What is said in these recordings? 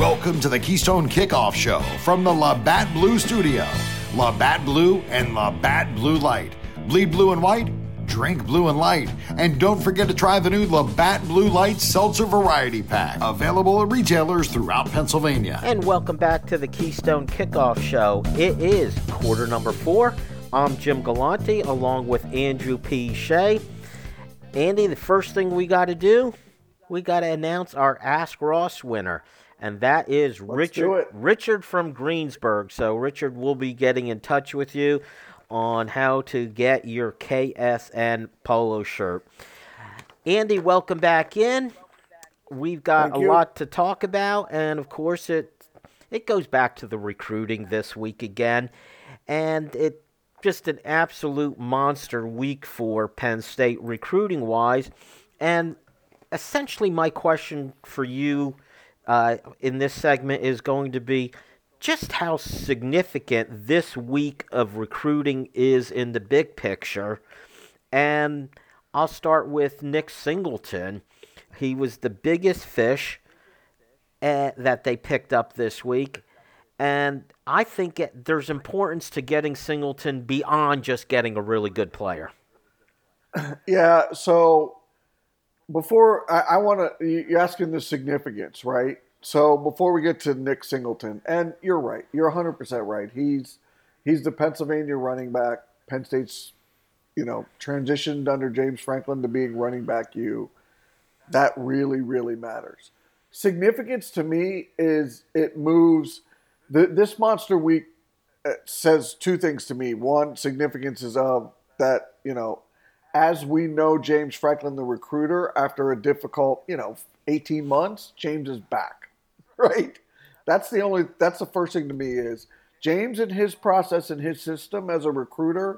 Welcome to the Keystone Kickoff Show from the Labatt Blue Studio. Labatt Blue and Labatt Blue Light. Bleed blue and white, drink blue and light. And don't forget to try the new Labatt Blue Light Seltzer Variety Pack. Available at retailers throughout Pennsylvania. And welcome back to the Keystone Kickoff Show. It is quarter number 4. I'm Jim Galante along with Andrew P. Shea. Andy, the first thing we got to do, we got to announce our Ask Ross winner. And that is Richard from Greensburg. So, Richard will be getting in touch with you on how to get your KSN polo shirt. Andy, welcome back in. We've got a lot to talk about. And, of course, it goes back to the recruiting this week again. And it's just an absolute monster week for Penn State recruiting-wise. And essentially my question for you in this segment is going to be just how significant this week of recruiting is in the big picture. And I'll start with Nick Singleton. He was the biggest fish that they picked up this week. And I think there's importance to getting Singleton beyond just getting a really good player. Yeah, so before I want to, you're asking the significance, right? So before we get to Nick Singleton, and you're right, you're 100% right. He's the Pennsylvania running back. Penn State's, transitioned under James Franklin to being running back U. That really, really matters. Significance to me is it moves. This monster week says two things to me. One, significance is of that, as we know, James Franklin, the recruiter, after a difficult, 18 months, James is back, right? That's the first thing to me is James and his process and his system as a recruiter,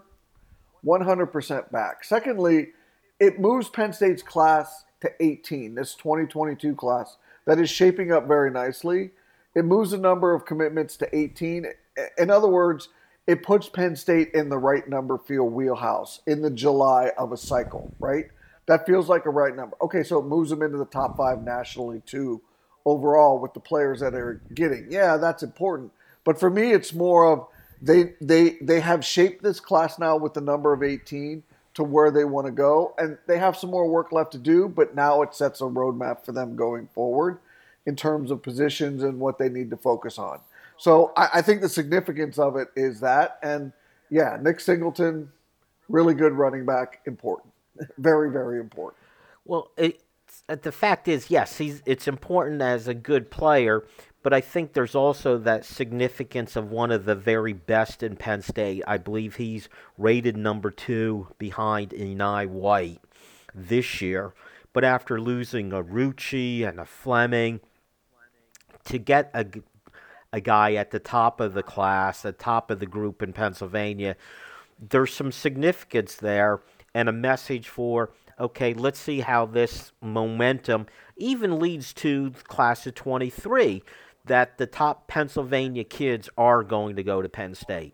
100% back. Secondly, it moves Penn State's class to 18, this 2022 class that is shaping up very nicely. It moves the number of commitments to 18. In other words, it puts Penn State in the right number field wheelhouse in the July of a cycle, right? That feels like a right number. Okay, so it moves them into the top 5 nationally too, overall with the players that they're getting. Yeah, that's important. But for me, it's more of they have shaped this class now with the number of 18 to where they want to go. And they have some more work left to do, but now it sets a roadmap for them going forward in terms of positions and what they need to focus on. So I think the significance of it is that. And, yeah, Nick Singleton, really good running back, important. Very, very important. Well, the fact is, yes, it's important as a good player, but I think there's also that significance of one of the very best in Penn State. I believe he's rated number 2 behind Enai White this year. But after losing a Rucci and a Fleming, to get a guy at the top of the class, the top of the group in Pennsylvania, there's some significance there and a message for, okay, let's see how this momentum even leads to the class of 23, that the top Pennsylvania kids are going to go to Penn State.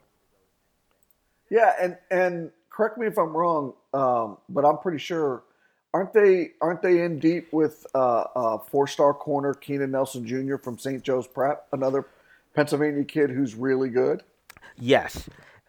Yeah, and correct me if I'm wrong, but I'm pretty sure, aren't they in deep with 4-star corner Keenan Nelson Jr. from St. Joe's Prep, another Pennsylvania kid who's really good? Yes.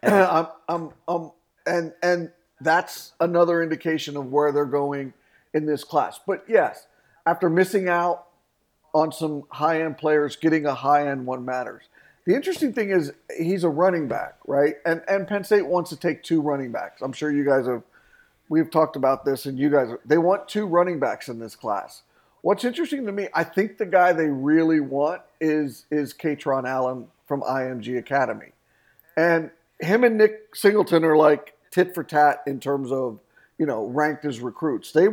And that's another indication of where they're going in this class. But yes, after missing out on some high-end players, getting a high-end one matters. The interesting thing is he's a running back, right? And Penn State wants to take 2 running backs. I'm sure you guys we've talked about this, and they want 2 running backs in this class. What's interesting to me, I think the guy they really want is Katron Allen from IMG Academy. And him and Nick Singleton are like tit for tat in terms of, ranked as recruits. They're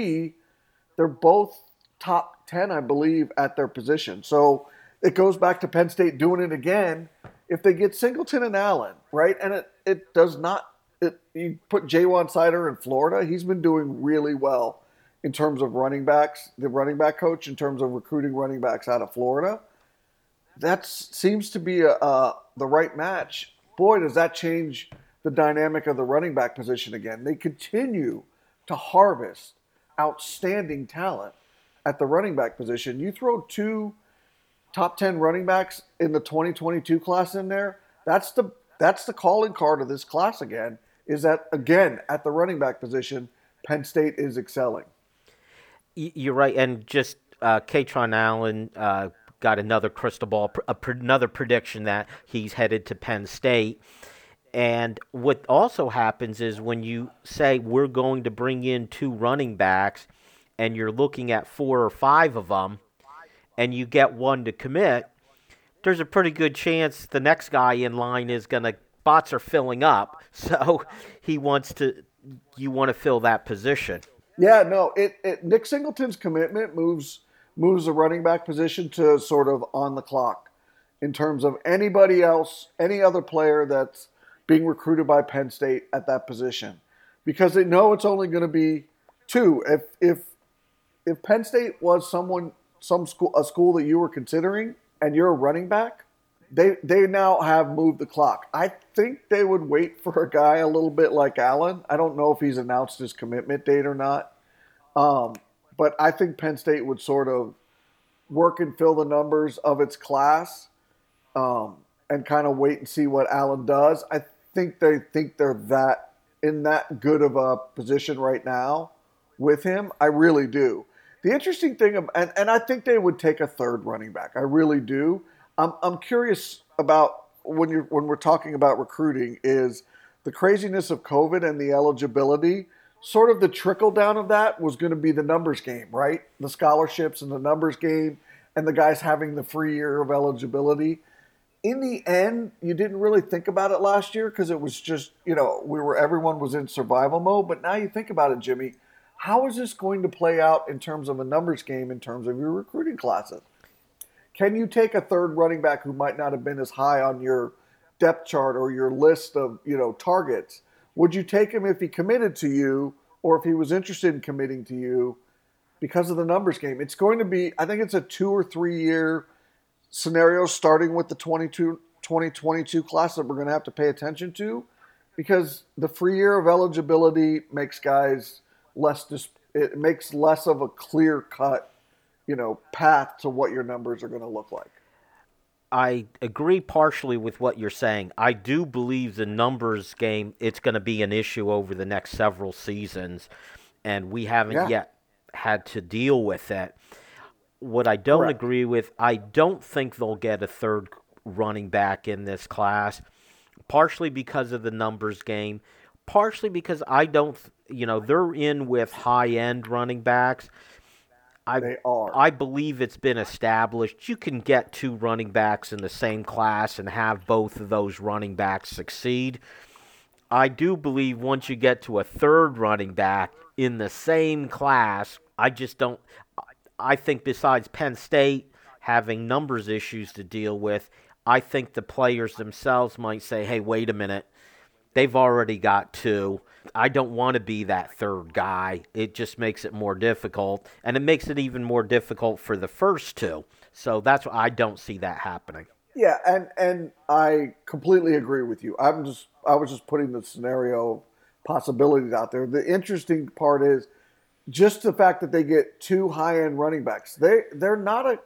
both top 10, I believe, at their position. So it goes back to Penn State doing it again if they get Singleton and Allen, right? And it does not, you put Jaywan Sider in Florida, he's been doing really well in terms of running backs, the running back coach, in terms of recruiting running backs out of Florida. That seems to be the right match. Boy, does that change the dynamic of the running back position again. They continue to harvest outstanding talent at the running back position. You throw 2 top 10 running backs in the 2022 class in there, that's the calling card of this class again, is that, again, at the running back position, Penn State is excelling. You're right, and just Katron Allen got another crystal ball, another prediction that he's headed to Penn State. And what also happens is when you say we're going to bring in 2 running backs and you're looking at 4 or 5 of them and you get one to commit, there's a pretty good chance the next guy in line is going to, spots are filling up. So you want to fill that position. Yeah, no, Nick Singleton's commitment moves the running back position to sort of on the clock in terms of anybody else, any other player that's being recruited by Penn State at that position, because they know it's only going to be 2. If Penn State was a school that you were considering and you're a running back, they now have moved the clock. I think they would wait for a guy a little bit like Allen. I don't know if he's announced his commitment date or not, but I think Penn State would sort of work and fill the numbers of its class and kind of wait and see what Allen does. I think they're that in that good of a position right now with him. I really do. The interesting thing, and I think they would take a 3rd running back. I really do. I'm curious about when we're talking about recruiting is the craziness of COVID and the eligibility. Sort of the trickle down of that was going to be the numbers game, right? The scholarships and the numbers game, and the guys having the free year of eligibility. In the end, you didn't really think about it last year because it was just, everyone was in survival mode. But now you think about it, Jimmy, how is this going to play out in terms of a numbers game, in terms of your recruiting classes? Can you take a 3rd running back who might not have been as high on your depth chart or your list of, targets? Would you take him if he committed to you or if he was interested in committing to you because of the numbers game? It's going to be, I think it's a 2 or 3 year scenario starting with the 2022 class that we're going to have to pay attention to, because the free year of eligibility makes guys it makes less of a clear cut, path to what your numbers are going to look like. I agree partially with what you're saying. I do believe the numbers game, it's going to be an issue over the next several seasons, and we haven't yet had to deal with it. What I don't agree with, I don't think they'll get a 3rd running back in this class, partially because of the numbers game, partially because I don't, they're in with high-end running backs. They are. I believe it's been established you can get 2 running backs in the same class and have both of those running backs succeed. I do believe once you get to a 3rd running back in the same class, I think besides Penn State having numbers issues to deal with, I think the players themselves might say, hey, wait a minute, they've already got 2. I don't want to be that 3rd guy. It just makes it more difficult, and it makes it even more difficult for the first 2. So that's why I don't see that happening. Yeah, and I completely agree with you. I was just putting the scenario possibilities out there. The interesting part is just the fact that they get 2 high-end running backs. They're not a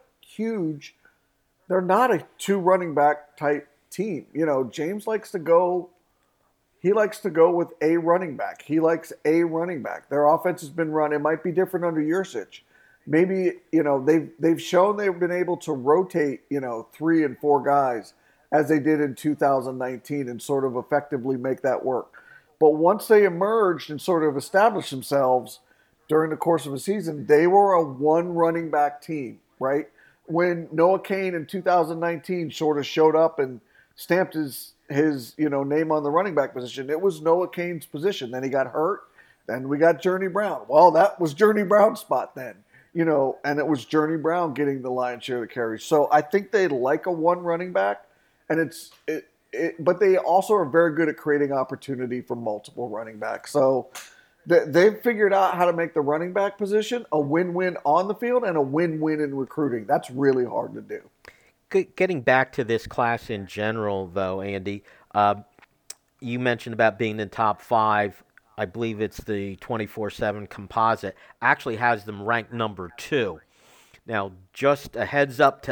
2 running back type team. James likes to go with a running back. He likes a running back. Their offense has been run. It might be different under Yurcich. Maybe, they've shown they've been able to rotate, 3 and 4 guys as they did in 2019 and sort of effectively make that work. But once they emerged and sort of established themselves during the course of a season, they were a 1 running back team, right? When Noah Cain in 2019 sort of showed up and stamped his name on the running back position, it was Noah Cain's position. Then he got hurt. Then we got Journey Brown. Well, that was Journey Brown's spot then, and it was Journey Brown getting the lion's share of the carries. So I think they like a 1 running back, and but they also are very good at creating opportunity for multiple running backs. So they've figured out how to make the running back position a win-win on the field and a win-win in recruiting. That's really hard to do. Getting back to this class in general, though, Andy, you mentioned about being in top 5. I believe it's the 24/7 composite, actually has them ranked number 2. Now, just a heads up to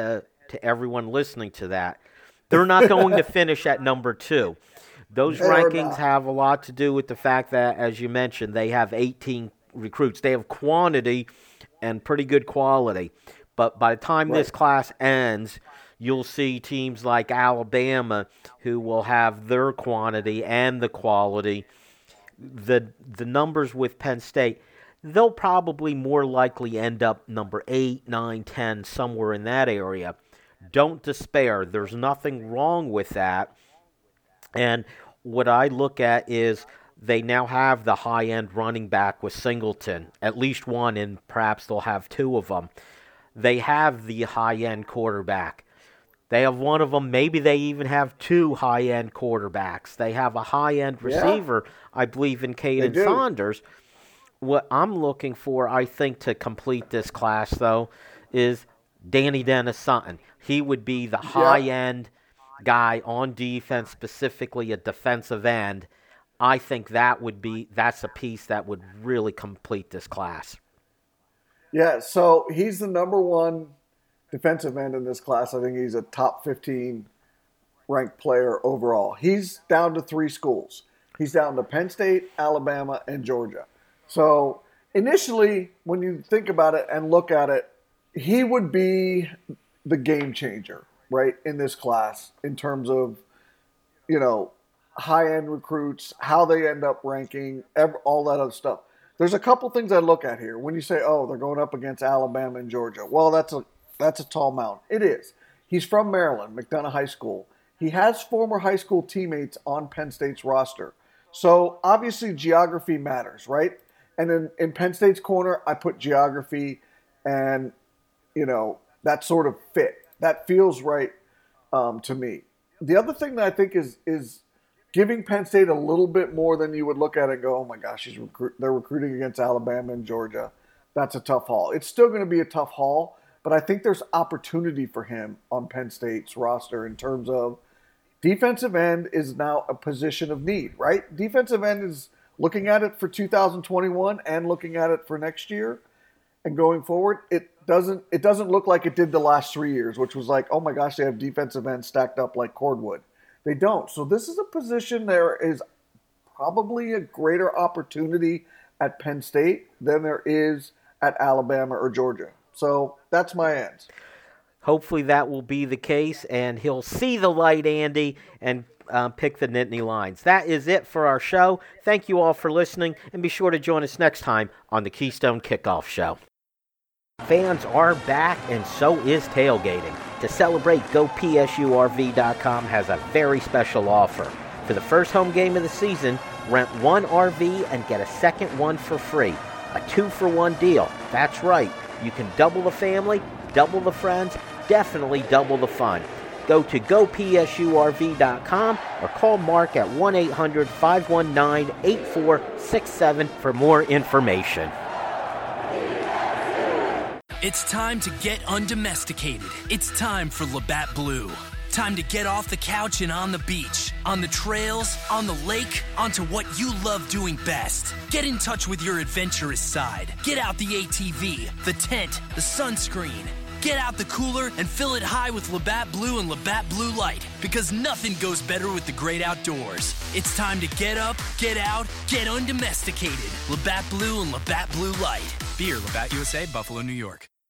to everyone listening to that. They're not going to finish at number 2. Those rankings have a lot to do with the fact that, as you mentioned, they have 18 recruits. They have quantity and pretty good quality. But by the time this class ends, you'll see teams like Alabama who will have their quantity and the quality. The numbers with Penn State, they'll probably more likely end up number 8, 9, 10, somewhere in that area. Don't despair. There's nothing wrong with that. And what I look at is they now have the high-end running back with Singleton, at least one, and perhaps they'll have 2 of them. They have the high-end quarterback. They have one of them. Maybe they even have 2 high-end quarterbacks. They have a high-end receiver, I believe, in Caden Saunders. What I'm looking for, I think, to complete this class, though, is Danny Dennis-Sutton. He would be the high-end guy on defense, specifically a defensive end. I think that's a piece that would really complete this class. Yeah, so he's the number 1 defensive end in this class. I think he's a top 15 ranked player overall. He's down to 3 schools. He's down to Penn State, Alabama, and Georgia. So initially, when you think about it and look at it, he would be the game changer, right, in this class in terms of, high-end recruits, how they end up ranking, all that other stuff. There's a couple things I look at here. When you say, they're going up against Alabama and Georgia, well, that's a tall mountain. It is. He's from Maryland, McDonough High School. He has former high school teammates on Penn State's roster. So obviously geography matters, right? And in Penn State's corner, I put geography and, that sort of fit. That feels right to me. The other thing that I think is giving Penn State a little bit more than you would look at it and go, oh my gosh, they're recruiting against Alabama and Georgia. That's a tough haul. It's still going to be a tough haul, but I think there's opportunity for him on Penn State's roster in terms of defensive end is now a position of need, right? Defensive end is looking at it for 2021 and looking at it for next year and going forward. It doesn't look like it did the last 3 years, which was like, oh my gosh, they have defensive ends stacked up like cordwood. They don't. So this is a position there is probably a greater opportunity at Penn State than there is at Alabama or Georgia. So that's my ends. Hopefully that will be the case, and he'll see the light, Andy, and pick the Nittany Lions. That is it for our show. Thank you all for listening, and be sure to join us next time on the Keystone Kickoff Show. Fans are back, and so is tailgating. To celebrate, GoPSURV.com has a very special offer. For the first home game of the season, rent 1 RV and get a second one for free. A 2-for-1 deal. That's right. You can double the family, double the friends, definitely double the fun. Go to GoPSURV.com or call Mark at 1-800-519-8467 for more information. It's time to get undomesticated. It's time for Labatt Blue. Time to get off the couch and on the beach, on the trails, on the lake, onto what you love doing best. Get in touch with your adventurous side. Get out the ATV, the tent, the sunscreen. Get out the cooler and fill it high with Labatt Blue and Labatt Blue Light, because nothing goes better with the great outdoors. It's time to get up, get out, get undomesticated. Labatt Blue and Labatt Blue Light. Beer, Labatt USA, Buffalo, New York.